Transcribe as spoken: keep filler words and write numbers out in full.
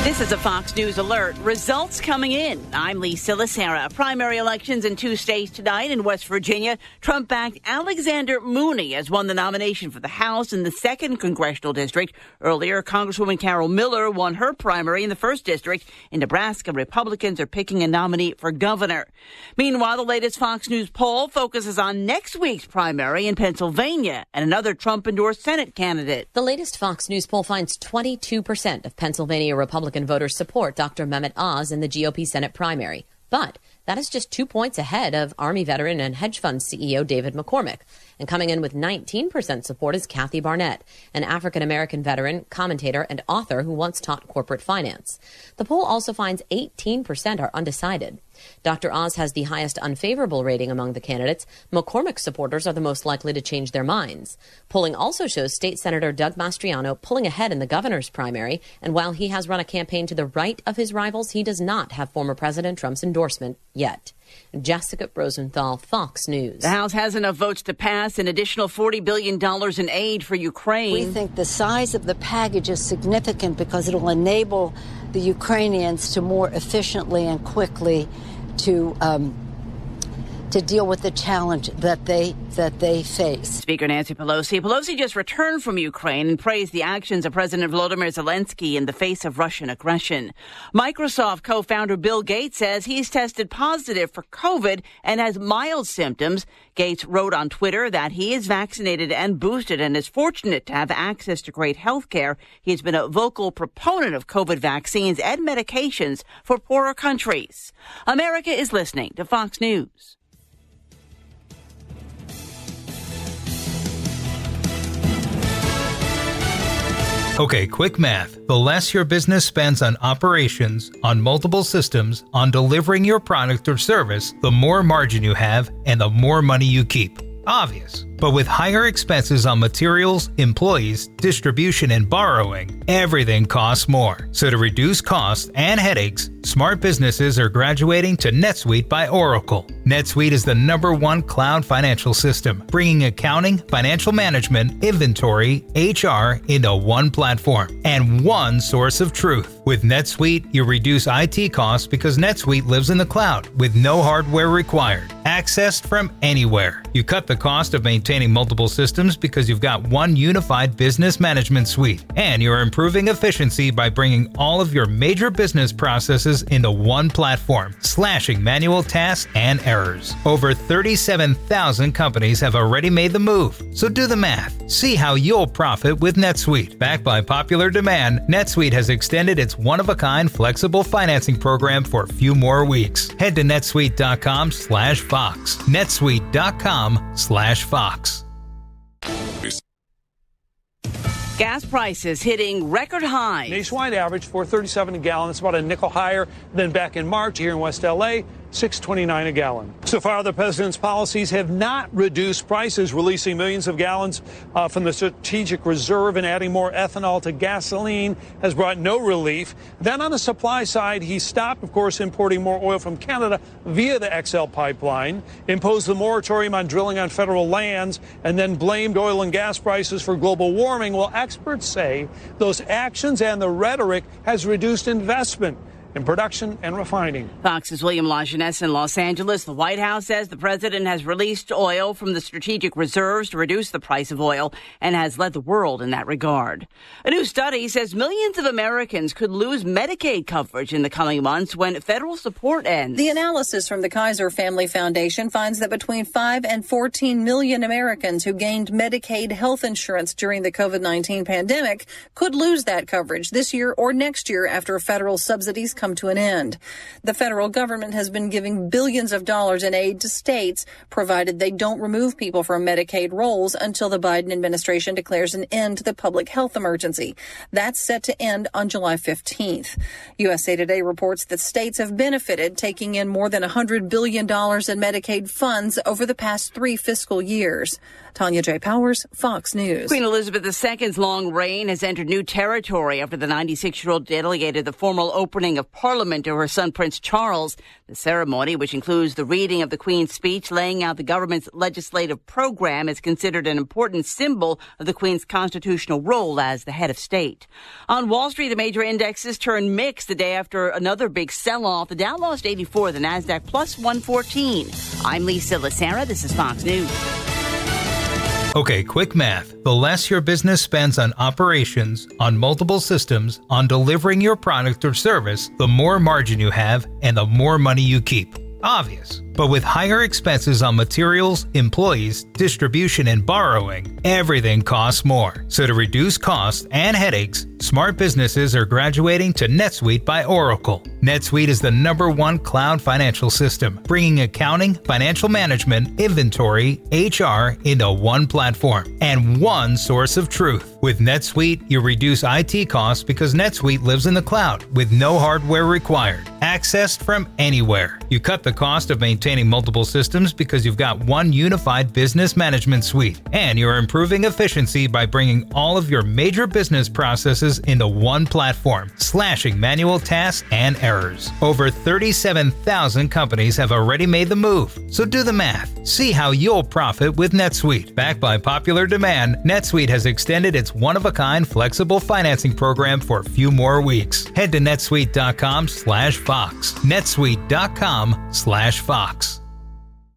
This is a Fox News alert. Results coming in. I'm Lisa Lacera. Primary elections in two states tonight. In West Virginia, Trump-backed Alexander Mooney has won the nomination for the House in the second congressional district. Earlier, Congresswoman Carol Miller won her primary in the first district. In Nebraska, Republicans are picking a nominee for governor. Meanwhile, the latest Fox News poll focuses on next week's primary in Pennsylvania and another Trump-endorsed Senate candidate. The latest Fox News poll finds twenty-two percent of Pennsylvania Republicans voters support Doctor Mehmet Oz in the G O P Senate primary. But that is just two points ahead of Army veteran and hedge fund C E O David McCormick. And coming in with nineteen percent support is Kathy Barnett, an African-American veteran, commentator, and author who once taught corporate finance. The poll also finds eighteen percent are undecided. Doctor Oz has the highest unfavorable rating among the candidates. McCormick supporters are the most likely to change their minds. Polling also shows State Senator Doug Mastriano pulling ahead in the governor's primary. And while he has run a campaign to the right of his rivals, he does not have former President Trump's endorsement yet. Jessica Rosenthal, Fox News. The House has enough votes to pass an additional forty billion dollars in aid for Ukraine. We think the size of the package is significant because it will enable the Ukrainians to more efficiently and quickly to um, to deal with the challenge that they that they face. Speaker Nancy Pelosi. Pelosi just returned from Ukraine and praised the actions of President Volodymyr Zelensky in the face of Russian aggression. Microsoft co-founder Bill Gates says he's tested positive for COVID and has mild symptoms. Gates wrote on Twitter that he is vaccinated and boosted and is fortunate to have access to great health care. He has been a vocal proponent of COVID vaccines and medications for poorer countries. America is listening to Fox News. Okay, quick math. The less your business spends on operations, on multiple systems, on delivering your product or service, the more margin you have and the more money you keep. Obvious. But with higher expenses on materials, employees, distribution, and borrowing, everything costs more. So to reduce costs and headaches, smart businesses are graduating to NetSuite by Oracle. NetSuite is the number one cloud financial system, bringing accounting, financial management, inventory, H R into one platform and one source of truth. With NetSuite, you reduce I T costs because NetSuite lives in the cloud with no hardware required, accessed from anywhere. You cut the cost of maintaining multiple systems because you've got one unified business management suite, and you're improving efficiency by bringing all of your major business processes into one platform, slashing manual tasks and errors. Over thirty-seven thousand companies have already made the move, so do the math. See how you'll profit with NetSuite. Backed by popular demand, NetSuite has extended its one-of-a-kind flexible financing program for a few more weeks. Head to netsuite.com slash Fox. netsuite.com slash Fox. Gas prices hitting record highs. Nationwide average four thirty-seven a gallon. It's about a nickel higher than back in March here in West L A. six twenty-nine a gallon. So far, the president's policies have not reduced prices, releasing millions of gallons uh, from the strategic reserve and adding more ethanol to gasoline has brought no relief. Then on the supply side, he stopped, of course, importing more oil from Canada via the X L pipeline, imposed the moratorium on drilling on federal lands, and then blamed oil and gas prices for global warming. Well, experts say those actions and the rhetoric has reduced investment in production and refining. Fox's William LaJeunesse in Los Angeles. The White House says the president has released oil from the strategic reserves to reduce the price of oil and has led the world in that regard. A new study says millions of Americans could lose Medicaid coverage in the coming months when federal support ends. The analysis from the Kaiser Family Foundation finds that between five and fourteen million Americans who gained Medicaid health insurance during the COVID nineteen pandemic could lose that coverage this year or next year after federal subsidies come to an end. The federal government has been giving billions of dollars in aid to states, provided they don't remove people from Medicaid rolls until the Biden administration declares an end to the public health emergency. That's set to end on July fifteenth. U S A Today reports that states have benefited, taking in more than one hundred billion dollars in Medicaid funds over the past three fiscal years. Tanya J. Powers, Fox News. Queen Elizabeth the Second's long reign has entered new territory after the ninety-six-year-old delegated the formal opening of Parliament to her son Prince Charles. The ceremony, which includes the reading of the Queen's speech laying out the government's legislative program, is considered an important symbol of the Queen's constitutional role as the head of state. On Wall Street, the major indexes turned mixed the day after another big sell-off. The Dow lost eighty-four, the Nasdaq plus one fourteen. I'm Lisa Lacera. This is Fox News. Okay, quick math. The less your business spends on operations, on multiple systems, on delivering your product or service, the more margin you have and the more money you keep. Obvious. But with higher expenses on materials, employees, distribution, and borrowing, everything costs more. So to reduce costs and headaches, smart businesses are graduating to NetSuite by Oracle. NetSuite is the number one cloud financial system, bringing accounting, financial management, inventory, H R into one platform and one source of truth. With NetSuite, you reduce I T costs because NetSuite lives in the cloud with no hardware required, accessed from anywhere. You cut the cost of maintaining multiple systems because you've got one unified business management suite, and you're improving efficiency by bringing all of your major business processes into one platform, slashing manual tasks and errors. Over thirty-seven thousand companies have already made the move, so do the math. See how you'll profit with NetSuite. Backed by popular demand, NetSuite has extended its one-of-a-kind flexible financing program for a few more weeks. Head to netsuite dot com slash Fox. netsuite dot com slash Fox.